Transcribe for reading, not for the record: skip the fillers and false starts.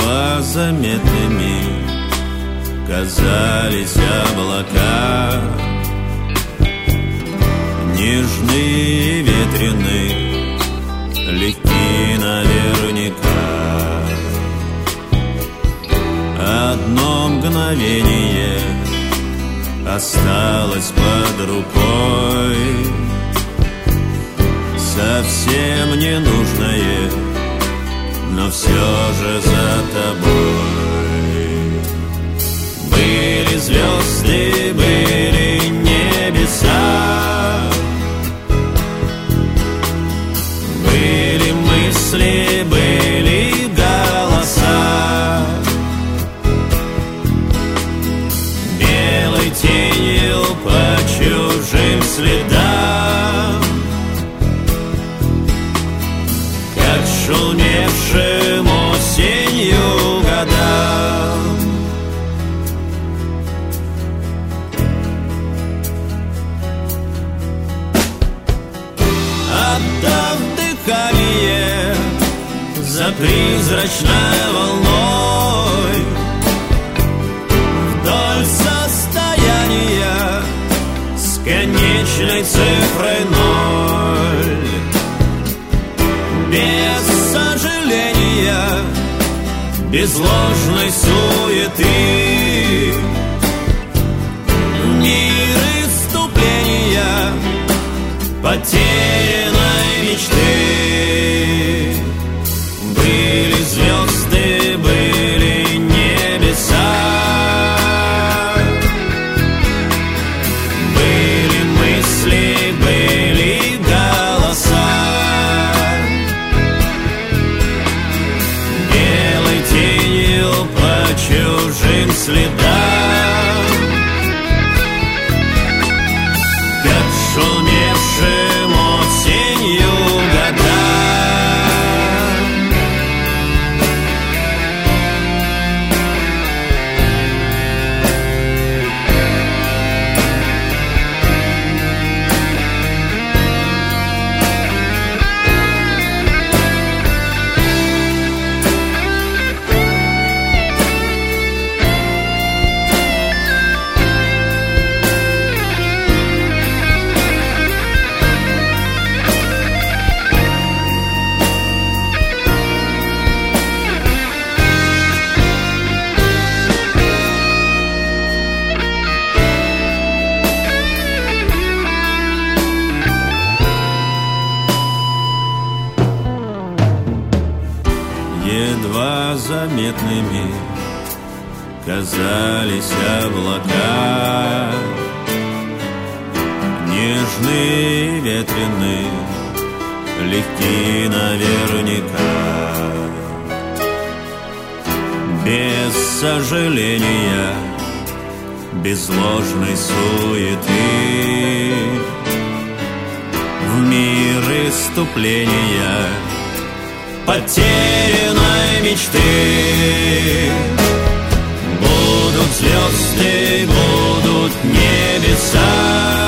Едва заметными казались облака, нежные и ветреные, легки наверняка. Одно мгновение осталось под рукой, совсем ненужное, но все же за тобой. Были звезды, были небеса, были мысли, были голоса. Белой тенью по чужим следам, как шумевшим осенью годам. Отдав дыхание за призрачной волной, вдоль состояния с конечной цифрой 0, без сожаления, без ложной суеты, мир исступления потерянной мечты. Были звезды, были небеса, были мысли, были голоса. Белой тенью по чужим следам, как шумевшим осенью годам. Едва заметными казались облака, нежные, ветреные, легки наверняка. Без сожаления, без ложной суеты, в мир исступления потерянной мечты. Будут звезды, будут небеса,